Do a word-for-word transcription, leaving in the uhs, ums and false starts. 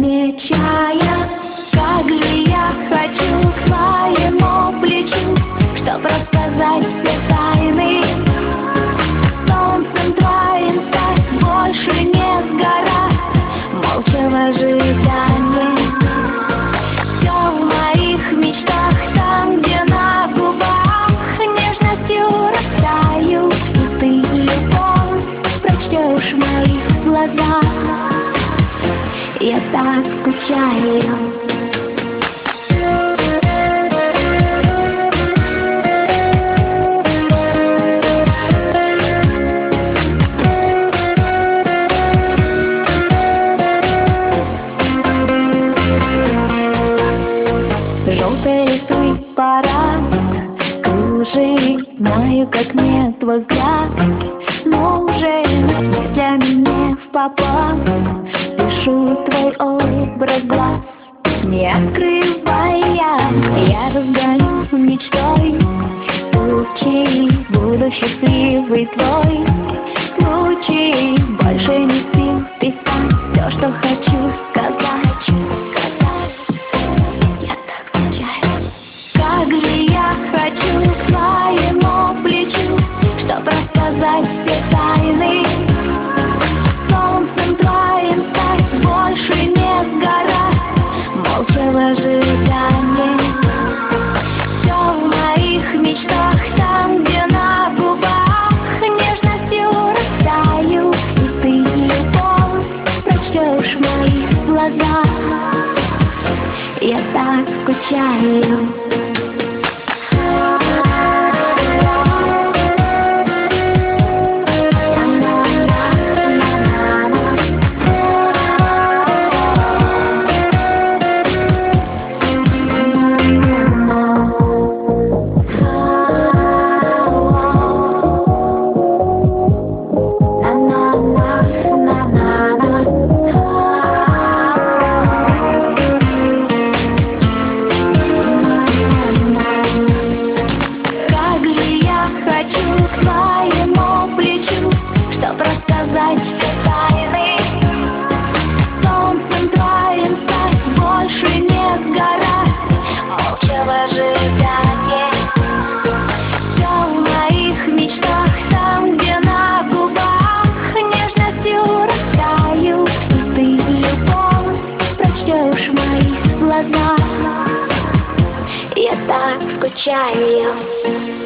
замечая, как же я хочу к твоему плечу, чтоб рассказать все тайны. Солнцем твоим стать, больше не сгорать, молча в ожидании. Все в моих мечтах, там, где на губах нежностью растаю, и ты любовь прочтешь в моих глазах. Я так скучаю. Желтый рисуй парад, кружи, знаю, как мне твой взгляд нужен, мыслями не в попад. Пишу твой образ глаз, не открывая, я разгоню мечтой тучи, буду счастливый твой случай. Больше не в сил писать все, что хочу сказать. Я так скучаю. Как же я хочу к твоему плечу, чтоб рассказать все тайны. Солнцем твоим стать, больше не сгорать, молча в ожидании. Все в моих мечтах, там, где на губах нежностью растаю, и ты любовь прочтешь в моих глазах. Я так скучаю. Рассказать все тайны. Солнцем твоим стать, больше не сгорать, молча в ожидании. Все в моих мечтах, там, где на губах нежностью растаю, и ты любовь прочтешь в моих глазах. Я так скучаю.